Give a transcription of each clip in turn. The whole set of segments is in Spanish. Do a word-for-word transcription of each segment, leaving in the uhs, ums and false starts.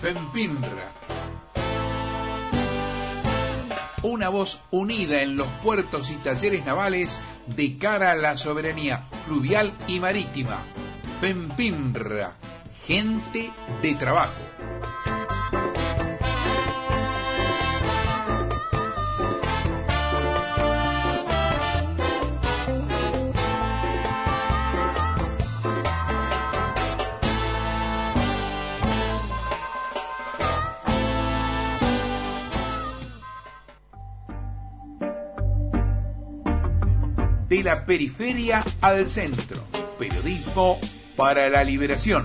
FEMPINRA. Una voz unida en los puertos y talleres navales de cara a la soberanía fluvial y marítima. FEMPINRA, gente de trabajo. De la periferia al centro. Periodismo para la liberación.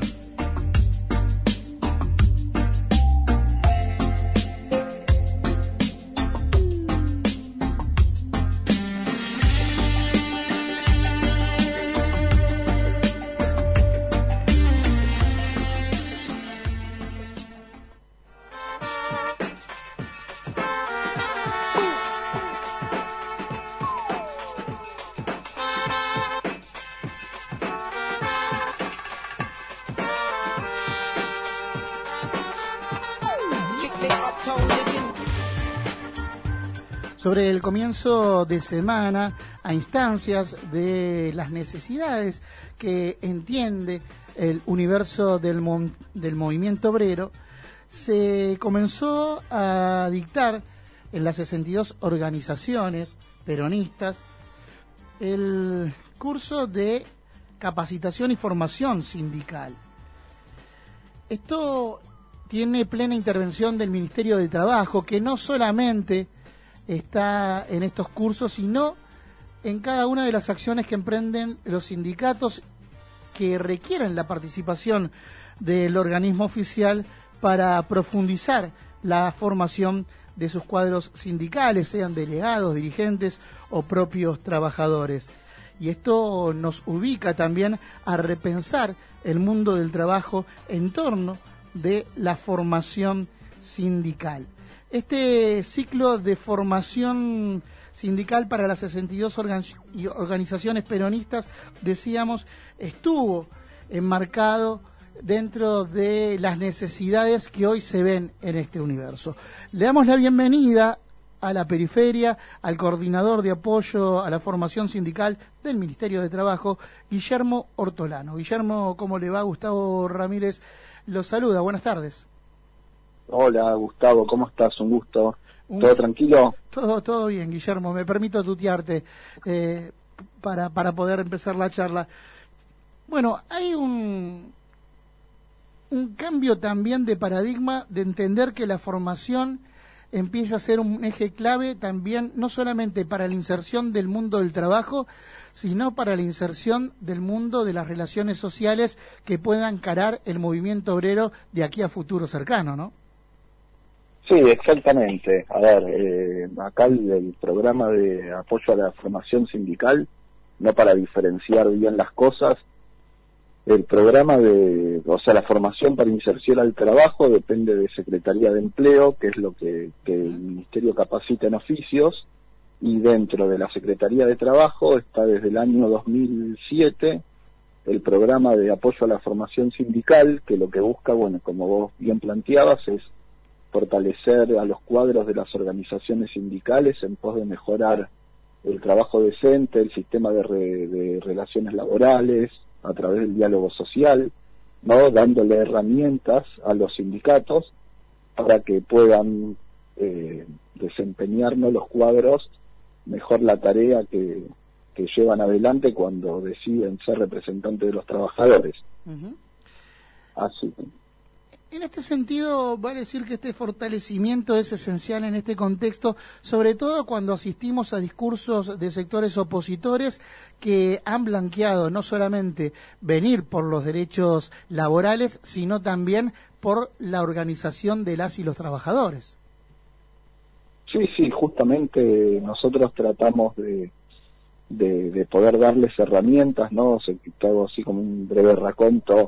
Sobre el comienzo de semana, a instancias de las necesidades que entiende el universo del, mo- del movimiento obrero, se comenzó a dictar en las sesenta y dos organizaciones peronistas el curso de capacitación y formación sindical. Esto tiene plena intervención del Ministerio de Trabajo, que no solamente está en estos cursos, sino en cada una de las acciones que emprenden los sindicatos que requieren la participación del organismo oficial para profundizar la formación de sus cuadros sindicales, sean delegados, dirigentes o propios trabajadores. Y esto nos ubica también a repensar el mundo del trabajo en torno de la formación sindical. Este ciclo de formación sindical para las sesenta y dos organizaciones peronistas, decíamos, estuvo enmarcado dentro de las necesidades que hoy se ven en este universo. Le damos la bienvenida a la periferia, al coordinador de apoyo a la formación sindical del Ministerio de Trabajo, Guillermo Ortolano. Guillermo, ¿cómo le va? Gustavo Ramírez lo saluda. Buenas tardes. Hola, Gustavo, ¿cómo estás? Un gusto. ¿Todo Un... tranquilo? Todo todo bien, Guillermo. Me permito tutearte eh, para, para poder empezar la charla. Bueno, hay un, un cambio también de paradigma, de entender que la formación empieza a ser un eje clave también, no solamente para la inserción del mundo del trabajo, sino para la inserción del mundo de las relaciones sociales que puedan encarar el movimiento obrero de aquí a futuro cercano, ¿no? Sí, exactamente. A ver, eh, acá el, el programa de apoyo a la formación sindical, no para diferenciar bien las cosas, el programa de, o sea, la formación para inserción al trabajo depende de Secretaría de Empleo, que es lo que, que el Ministerio capacita en oficios, y dentro de la Secretaría de Trabajo está desde el año dos mil siete el programa de apoyo a la formación sindical, que lo que busca, bueno, como vos bien planteabas, es fortalecer a los cuadros de las organizaciones sindicales en pos de mejorar el trabajo decente, el sistema de, re, de relaciones laborales, a través del diálogo social, ¿no? Dándole herramientas a los sindicatos para que puedan eh, desempeñarnos los cuadros mejor la tarea que, que llevan adelante cuando deciden ser representantes de los trabajadores. Uh-huh. Así que en este sentido, vale decir que este fortalecimiento es esencial en este contexto, sobre todo cuando asistimos a discursos de sectores opositores que han blanqueado no solamente venir por los derechos laborales, sino también por la organización de las y los trabajadores. Sí, sí, justamente nosotros tratamos de, de, de poder darles herramientas, ¿no? Se quitó así como un breve raconto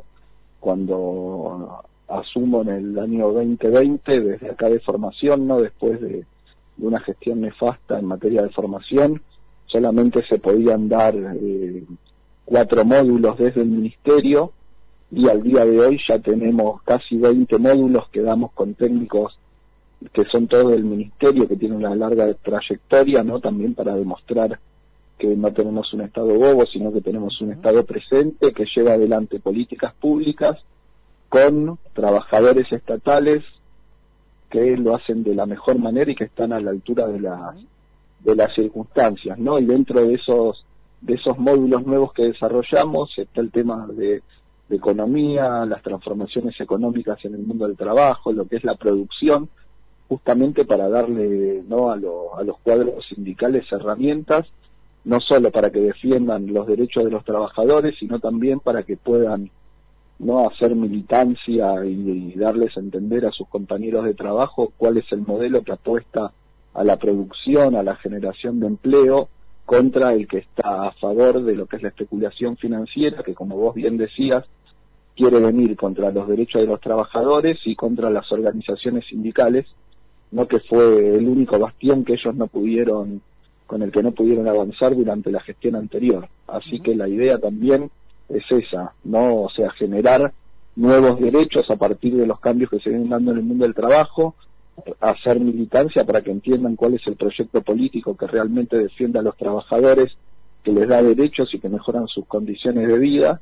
cuando asumo en el año veinte veinte desde acá de formación, no después de, de una gestión nefasta en materia de formación, solamente se podían dar eh, cuatro módulos desde el ministerio y al día de hoy ya tenemos casi veinte módulos que damos con técnicos que son todos del ministerio, que tienen una larga trayectoria, ¿no? También para demostrar que no tenemos un Estado bobo, sino que tenemos un Estado presente que lleva adelante políticas públicas con trabajadores estatales que lo hacen de la mejor manera y que están a la altura de las de las circunstancias, ¿no? Y dentro de esos de esos módulos nuevos que desarrollamos está el tema de, de economía, las transformaciones económicas en el mundo del trabajo, lo que es la producción, justamente para darle, ¿no?, a, lo, a los cuadros sindicales herramientas, no solo para que defiendan los derechos de los trabajadores, sino también para que puedan, ¿no?, hacer militancia y, y darles a entender a sus compañeros de trabajo cuál es el modelo que apuesta a la producción, a la generación de empleo, contra el que está a favor de lo que es la especulación financiera, que, como vos bien decías, quiere venir contra los derechos de los trabajadores y contra las organizaciones sindicales, no, que fue el único bastión que ellos no pudieron, con el que no pudieron avanzar durante la gestión anterior. Así que la idea también es esa, ¿no? O sea, generar nuevos derechos a partir de los cambios que se vienen dando en el mundo del trabajo, hacer militancia para que entiendan cuál es el proyecto político que realmente defiende a los trabajadores, que les da derechos y que mejoran sus condiciones de vida,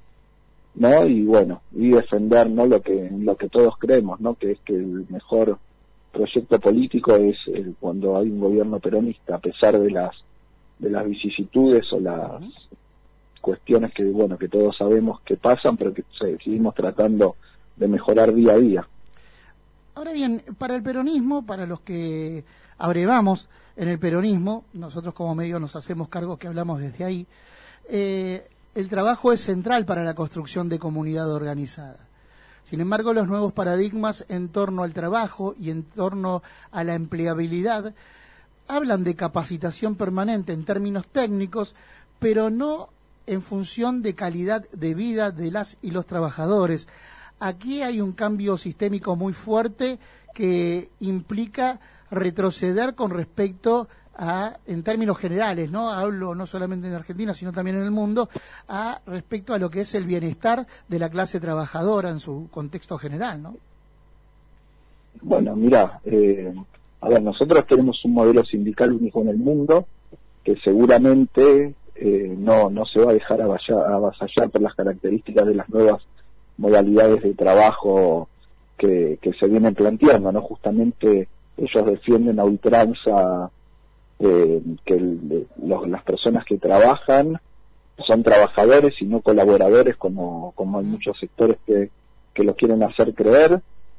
¿no? Y bueno, y defender, ¿no?, lo que lo que todos creemos, ¿no?, que es que el mejor proyecto político es el, cuando hay un gobierno peronista, a pesar de las de las vicisitudes o las cuestiones que, bueno, que todos sabemos que pasan, pero que seguimos tratando de mejorar día a día. Ahora bien, para el peronismo, para los que abrevamos en el peronismo, nosotros como medio nos hacemos cargo que hablamos desde ahí, eh, el trabajo es central para la construcción de comunidad organizada. Sin embargo, los nuevos paradigmas en torno al trabajo y en torno a la empleabilidad hablan de capacitación permanente en términos técnicos, pero no en función de calidad de vida de las y los trabajadores. Aquí hay un cambio sistémico muy fuerte que implica retroceder con respecto a, en términos generales, ¿no? Hablo no solamente en Argentina, sino también en el mundo, a respecto a lo que es el bienestar de la clase trabajadora en su contexto general, ¿no? Bueno, mira, eh, a ver, nosotros tenemos un modelo sindical único en el mundo que seguramente eh, no no se va a dejar avasallar, avasallar por las características de las nuevas modalidades de trabajo que, que se vienen planteando, ¿no? Justamente ellos defienden a ultranza eh, que el, los, las personas que trabajan son trabajadores y no colaboradores, como, como hay muchos sectores que, que lo quieren hacer creer.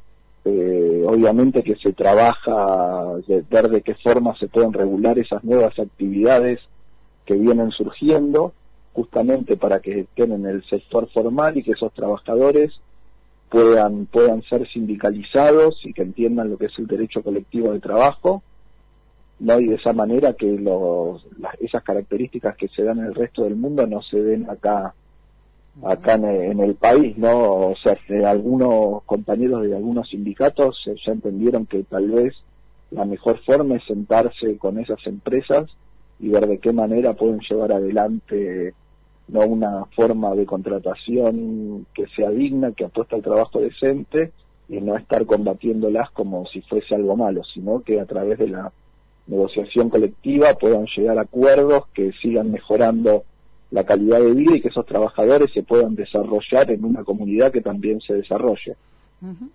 Eh, obviamente que se trabaja de ver de qué forma se pueden regular esas nuevas actividades que vienen surgiendo, justamente para que estén en el sector formal y que esos trabajadores puedan puedan ser sindicalizados y que entiendan lo que es el derecho colectivo de trabajo, ¿no? Y de esa manera que los, las, esas características que se dan en el resto del mundo no se den acá acá en, en el país, ¿no? O sea, que algunos compañeros de algunos sindicatos ya entendieron que tal vez la mejor forma es sentarse con esas empresas y ver de qué manera pueden llevar adelante, no, una forma de contratación que sea digna, que apuesta al trabajo decente y no estar combatiéndolas como si fuese algo malo, sino que a través de la negociación colectiva puedan llegar a acuerdos que sigan mejorando la calidad de vida y que esos trabajadores se puedan desarrollar en una comunidad que también se desarrolle. Uh-huh.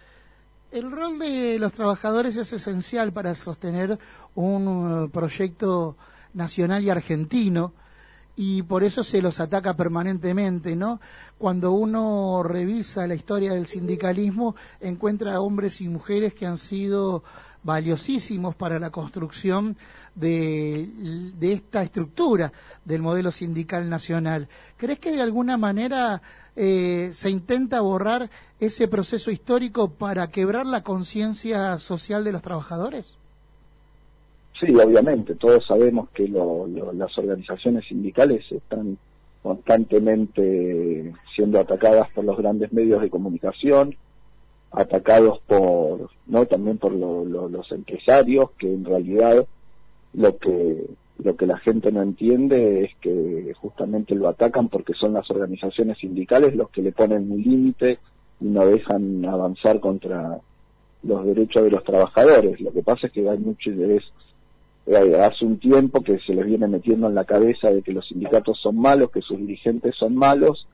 El rol de los trabajadores es esencial para sostener un uh, proyecto nacional y argentino, y por eso se los ataca permanentemente, ¿no? Cuando uno revisa la historia del sindicalismo, encuentra hombres y mujeres que han sido valiosísimos para la construcción de, de esta estructura del modelo sindical nacional. ¿Crees que de alguna manera eh, se intenta borrar ese proceso histórico para quebrar la conciencia social de los trabajadores? Sí, obviamente, todos sabemos que lo, lo, las organizaciones sindicales están constantemente siendo atacadas por los grandes medios de comunicación, atacados por, no, también por lo, lo, los empresarios, que en realidad lo que Lo que la gente no entiende es que justamente lo atacan porque son las organizaciones sindicales los que le ponen un límite y no dejan avanzar contra los derechos de los trabajadores. Lo que pasa es que hay mucho interés. Hace un tiempo que se les viene metiendo en la cabeza de que los sindicatos son malos, que sus dirigentes son malos,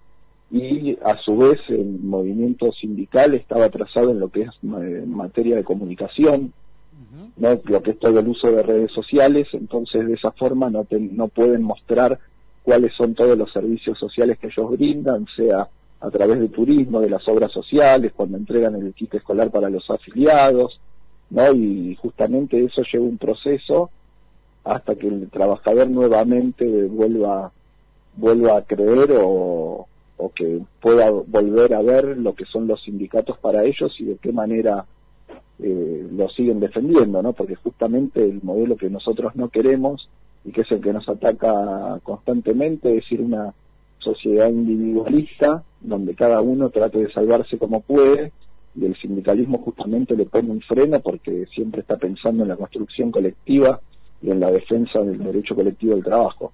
y a su vez el movimiento sindical estaba atrasado en lo que es materia de comunicación, ¿no? Lo que es todo el uso de redes sociales. Entonces de esa forma no, te, no pueden mostrar cuáles son todos los servicios sociales que ellos brindan, sea a través de turismo, de las obras sociales, cuando entregan el kit escolar para los afiliados, ¿no? Y justamente eso lleva un proceso hasta que el trabajador nuevamente vuelva vuelva a creer o, o que pueda volver a ver lo que son los sindicatos para ellos y de qué manera eh, lo siguen defendiendo, ¿no? Porque justamente el modelo que nosotros no queremos y que es el que nos ataca constantemente es ir a una sociedad individualista donde cada uno trate de salvarse como puede, y el sindicalismo justamente le pone un freno porque siempre está pensando en la construcción colectiva y en la defensa del derecho colectivo del trabajo.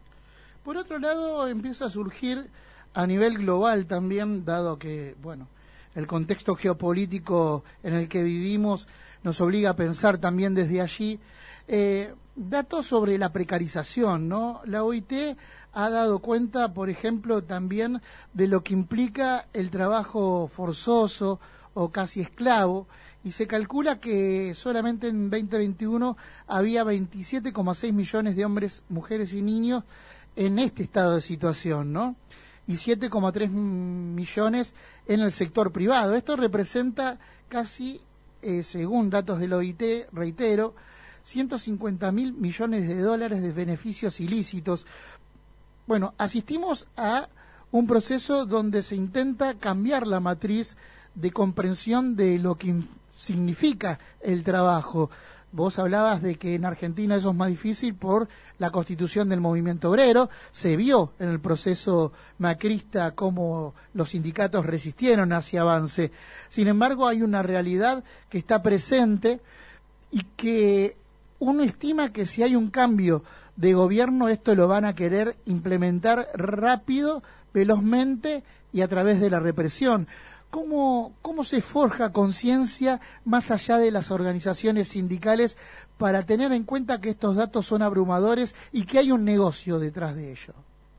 Por otro lado, empieza a surgir a nivel global también, dado que, bueno, el contexto geopolítico en el que vivimos nos obliga a pensar también desde allí, eh, datos sobre la precarización, ¿no? La O I T ha dado cuenta, por ejemplo, también de lo que implica el trabajo forzoso o casi esclavo, y se calcula que solamente en veinte veintiuno había veintisiete coma seis millones de hombres, mujeres y niños en este estado de situación, ¿no? Y siete coma tres millones en el sector privado. Esto representa casi, eh, según datos de la O I T, reitero, ciento cincuenta mil millones de dólares de beneficios ilícitos. Bueno, asistimos a un proceso donde se intenta cambiar la matriz de comprensión de lo que significa el trabajo. Vos hablabas de que en Argentina eso es más difícil por la constitución del movimiento obrero. Se vio en el proceso macrista cómo los sindicatos resistieron a ese avance. Sin embargo, hay una realidad que está presente y que uno estima que si hay un cambio de gobierno, esto lo van a querer implementar rápido, velozmente y a través de la represión. ¿Cómo, cómo se forja conciencia más allá de las organizaciones sindicales para tener en cuenta que estos datos son abrumadores y que hay un negocio detrás de ello?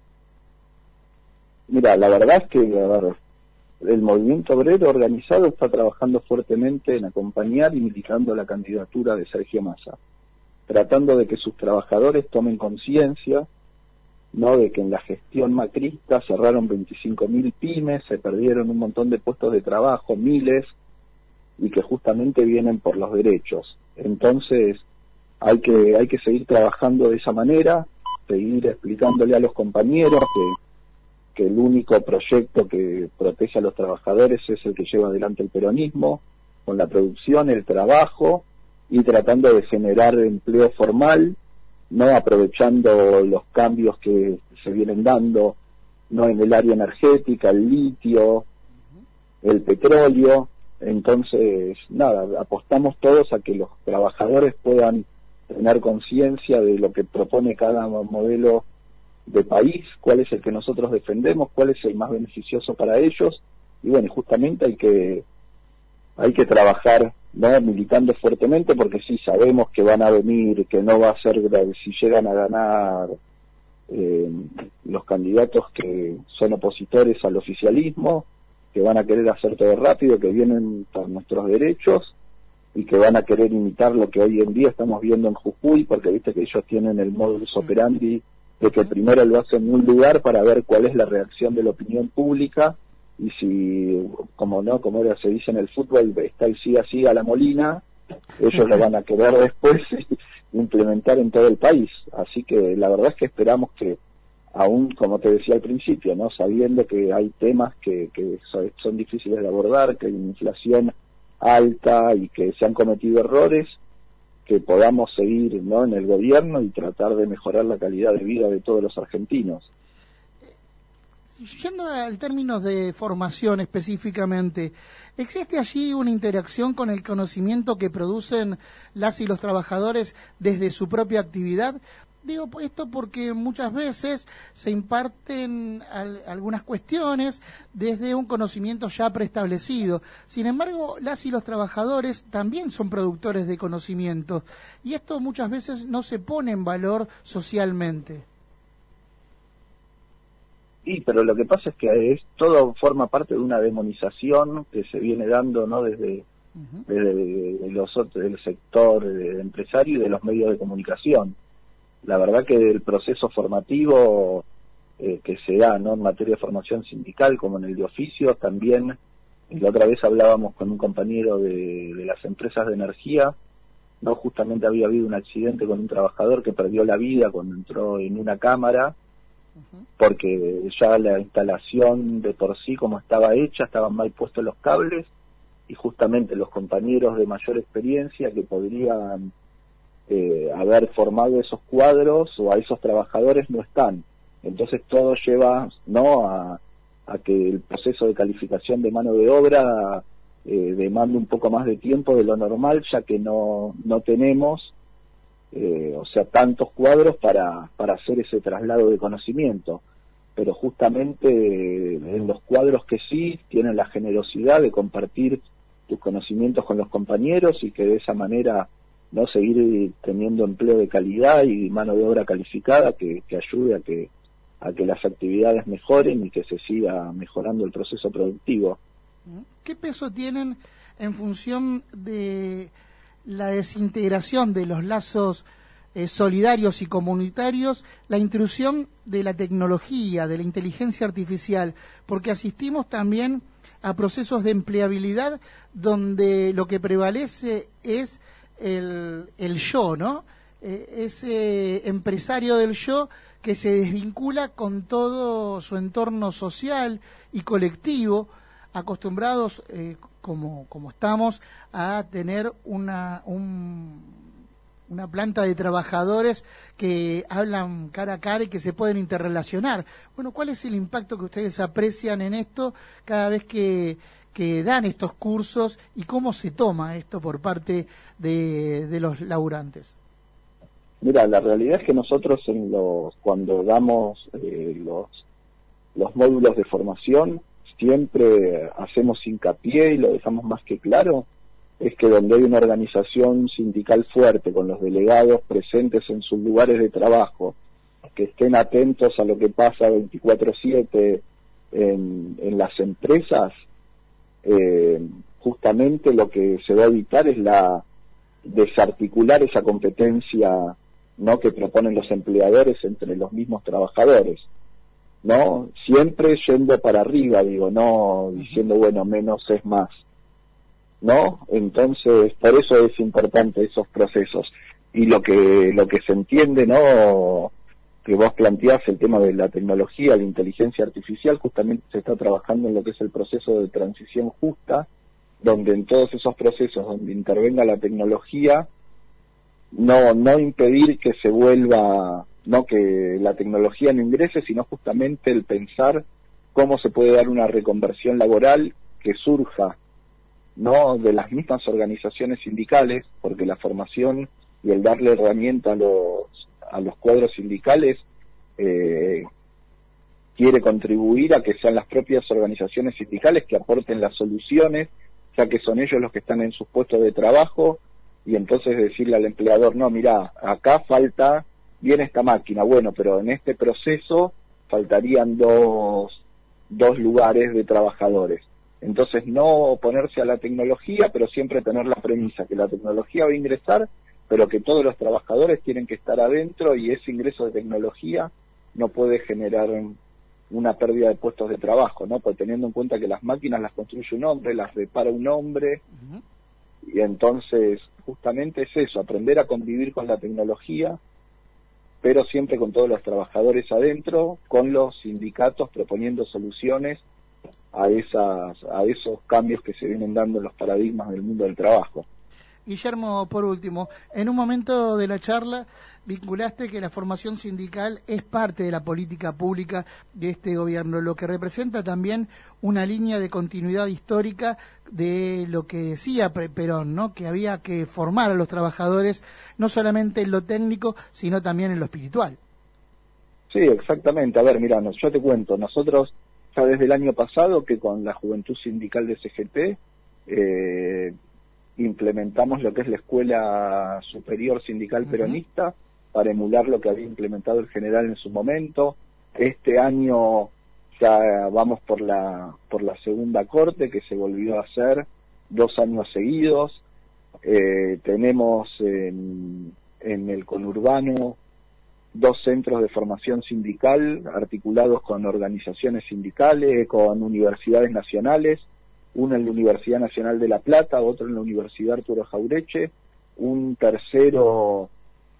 Mira, la verdad es que a ver, el movimiento obrero organizado está trabajando fuertemente en acompañar y militando la candidatura de Sergio Massa, tratando de que sus trabajadores tomen conciencia, ¿no?, de que en la gestión macrista cerraron veinticinco mil pymes, se perdieron un montón de puestos de trabajo, miles, y que justamente vienen por los derechos. Entonces hay que hay que seguir trabajando de esa manera, seguir explicándole a los compañeros que, que el único proyecto que protege a los trabajadores es el que lleva adelante el peronismo, con la producción, el trabajo, y tratando de generar empleo formal, no aprovechando los cambios que se vienen dando, no en el área energética, el litio, el petróleo. Entonces, nada, apostamos todos a que los trabajadores puedan tener conciencia de lo que propone cada modelo de país, cuál es el que nosotros defendemos, cuál es el más beneficioso para ellos, y bueno, justamente hay que hay que trabajar, ¿no?, militando fuertemente, porque sí sabemos que van a venir, que no va a ser grave si llegan a ganar eh, los candidatos que son opositores al oficialismo, que van a querer hacer todo rápido, que vienen por nuestros derechos y que van a querer imitar lo que hoy en día estamos viendo en Jujuy, porque viste que ellos tienen el modus operandi de que primero lo hacen en un lugar para ver cuál es la reacción de la opinión pública, y si, como no, como ahora se dice en el fútbol, está y siga siga la Molina, ellos lo van a querer después implementar en todo el país. Así que la verdad es que esperamos que, aún como te decía al principio, no, sabiendo que hay temas que, que son, son difíciles de abordar, que hay una inflación alta y que se han cometido errores, que podamos seguir, ¿no?, en el gobierno y tratar de mejorar la calidad de vida de todos los argentinos. Yendo al término de formación específicamente, ¿existe allí una interacción con el conocimiento que producen las y los trabajadores desde su propia actividad? Digo esto porque muchas veces se imparten al, algunas cuestiones desde un conocimiento ya preestablecido. Sin embargo, las y los trabajadores también son productores de conocimiento y esto muchas veces no se pone en valor socialmente. Sí, pero lo que pasa es que es, todo forma parte de una demonización que se viene dando, ¿no? Desde, uh-huh. desde los otros, del sector empresario y de los medios de comunicación. La verdad que el proceso formativo eh, que se da, ¿no? En materia de formación sindical como en el de oficios, también la otra vez hablábamos con un compañero de, de las empresas de energía, no justamente había habido un accidente con un trabajador que perdió la vida cuando entró en una cámara, uh-huh. porque ya la instalación de por sí como estaba hecha, estaban mal puestos los cables, y justamente los compañeros de mayor experiencia que podrían Eh, haber formado esos cuadros o a esos trabajadores no están. Entonces todo lleva, ¿no?, a, a que el proceso de calificación de mano de obra eh, demande un poco más de tiempo de lo normal, ya que no no tenemos eh, o sea tantos cuadros para para hacer ese traslado de conocimiento. Pero justamente eh, en los cuadros que sí tienen la generosidad de compartir tus conocimientos con los compañeros y que de esa manera no seguir teniendo empleo de calidad y mano de obra calificada que, que ayude a que a que las actividades mejoren y que se siga mejorando el proceso productivo. ¿Qué peso tienen en función de la desintegración de los lazos eh, solidarios y comunitarios, la intrusión de la tecnología, de la inteligencia artificial? Porque asistimos también a procesos de empleabilidad donde lo que prevalece es El, el yo, ¿no? Eh, ese empresario del yo que se desvincula con todo su entorno social y colectivo, acostumbrados, eh, como, como estamos, a tener una, un, una planta de trabajadores que hablan cara a cara y que se pueden interrelacionar. Bueno, ¿cuál es el impacto que ustedes aprecian en esto cada vez que que dan estos cursos y cómo se toma esto por parte de, de los laburantes? Mira, la realidad es que nosotros en los cuando damos eh, los los módulos de formación siempre hacemos hincapié y lo dejamos más que claro, es que donde hay una organización sindical fuerte con los delegados presentes en sus lugares de trabajo, que estén atentos a lo que pasa veinticuatro siete en, en las empresas, Eh, justamente lo que se va a evitar es la desarticular esa competencia, ¿no?, que proponen los empleadores entre los mismos trabajadores, ¿no? Siempre yendo para arriba, digo, no diciendo, bueno, menos es más, ¿no? Entonces, por eso es importante esos procesos. Y lo que lo que se entiende, ¿no?, que vos planteás, el tema de la tecnología, la inteligencia artificial, justamente se está trabajando en lo que es el proceso de transición justa, donde en todos esos procesos donde intervenga la tecnología, no no impedir que se vuelva, no que la tecnología no ingrese, sino justamente el pensar cómo se puede dar una reconversión laboral que surja, no de las mismas organizaciones sindicales, porque la formación y el darle herramienta a los a los cuadros sindicales eh, quiere contribuir a que sean las propias organizaciones sindicales que aporten las soluciones, ya que son ellos los que están en sus puestos de trabajo, y entonces decirle al empleador, no, mira, acá falta bien esta máquina, bueno, pero en este proceso faltarían dos, dos lugares de trabajadores. Entonces no oponerse a la tecnología, pero siempre tener la premisa que la tecnología va a ingresar, pero que todos los trabajadores tienen que estar adentro y ese ingreso de tecnología no puede generar una pérdida de puestos de trabajo, ¿no? Porque teniendo en cuenta que las máquinas las construye un hombre, las repara un hombre, uh-huh. y entonces justamente es eso, aprender a convivir con la tecnología, pero siempre con todos los trabajadores adentro, con los sindicatos proponiendo soluciones a esas a esos cambios que se vienen dando en los paradigmas del mundo del trabajo. Guillermo, por último, en un momento de la charla vinculaste que la formación sindical es parte de la política pública de este gobierno, lo que representa también una línea de continuidad histórica de lo que decía Perón, ¿no? Que había que formar a los trabajadores no solamente en lo técnico, sino también en lo espiritual. Sí, exactamente. A ver, mira, yo te cuento, nosotros ya desde el año pasado que con la Juventud Sindical de C G T eh, implementamos lo que es la Escuela Superior Sindical uh-huh. Peronista para emular lo que había implementado el general en su momento. Este año ya vamos por la por la segunda corte que se volvió a hacer dos años seguidos. Eh, tenemos en, en el conurbano dos centros de formación sindical articulados con organizaciones sindicales, con universidades nacionales, uno en la Universidad Nacional de La Plata, otro en la Universidad Arturo Jaureche, un tercero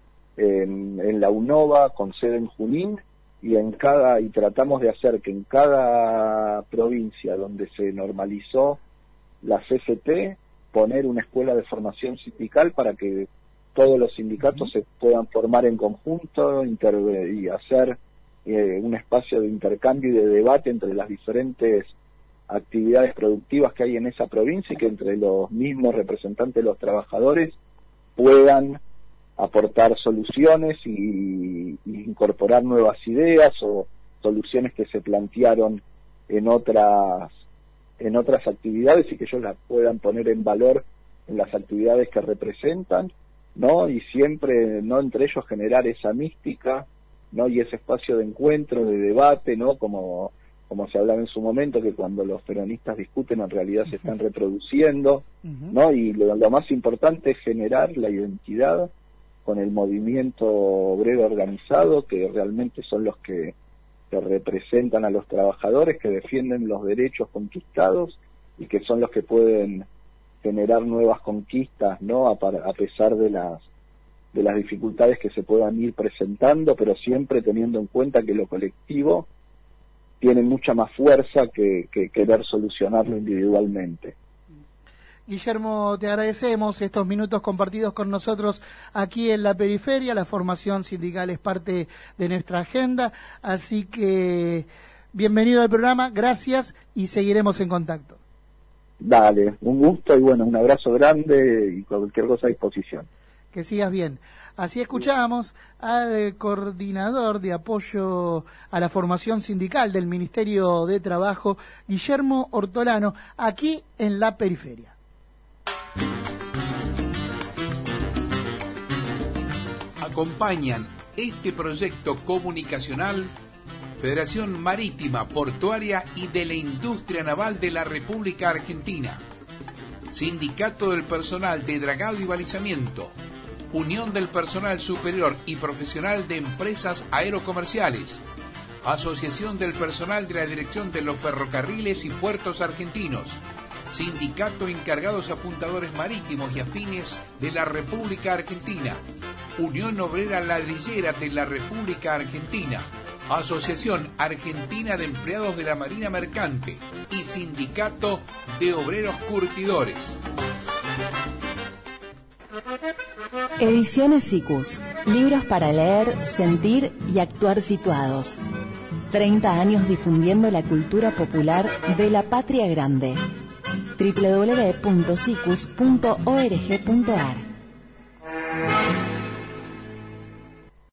en, en la UNOVA con sede en Junín, y en cada y tratamos de hacer que en cada provincia donde se normalizó la C C T poner una escuela de formación sindical para que todos los sindicatos se puedan formar en conjunto inter- y hacer eh, un espacio de intercambio y de debate entre las diferentes actividades productivas que hay en esa provincia, y que entre los mismos representantes de los trabajadores puedan aportar soluciones y, y incorporar nuevas ideas o soluciones que se plantearon en otras en otras actividades, y que ellos las puedan poner en valor en las actividades que representan, ¿no? Y siempre, ¿no?, entre ellos generar esa mística, ¿no?, y ese espacio de encuentro, de debate, ¿no?, como como se hablaba en su momento, que cuando los peronistas discuten en realidad se están reproduciendo, uh-huh. ¿no? Y lo, lo más importante es generar la identidad con el movimiento obrero organizado, que realmente son los que, que representan a los trabajadores, que defienden los derechos conquistados y que son los que pueden generar nuevas conquistas, ¿no?, a, a pesar de las de las dificultades que se puedan ir presentando, pero siempre teniendo en cuenta que lo colectivo tiene mucha más fuerza que, que querer solucionarlo individualmente. Guillermo, te agradecemos estos minutos compartidos con nosotros aquí en la periferia. La formación sindical es parte de nuestra agenda, así que bienvenido al programa, gracias y seguiremos en contacto. Dale, un gusto y bueno, un abrazo grande y cualquier cosa a disposición. Que sigas bien. Así escuchábamos al coordinador de apoyo a la formación sindical del Ministerio de Trabajo, Guillermo Ortolano, aquí en la periferia. Acompañan este proyecto comunicacional Federación Marítima, Portuaria y de la Industria Naval de la República Argentina, Sindicato del Personal de Dragado y Balizamiento, Unión del Personal Superior y Profesional de Empresas Aerocomerciales, Asociación del Personal de la Dirección de los Ferrocarriles y Puertos Argentinos, Sindicato Encargados Apuntadores Marítimos y Afines de la República Argentina, Unión Obrera Ladrillera de la República Argentina, Asociación Argentina de Empleados de la Marina Mercante y Sindicato de Obreros Curtidores. Ediciones Sikus, libros para leer, sentir y actuar situados. treinta años difundiendo la cultura popular de la patria grande. doble u doble u doble u punto sikus punto org punto ar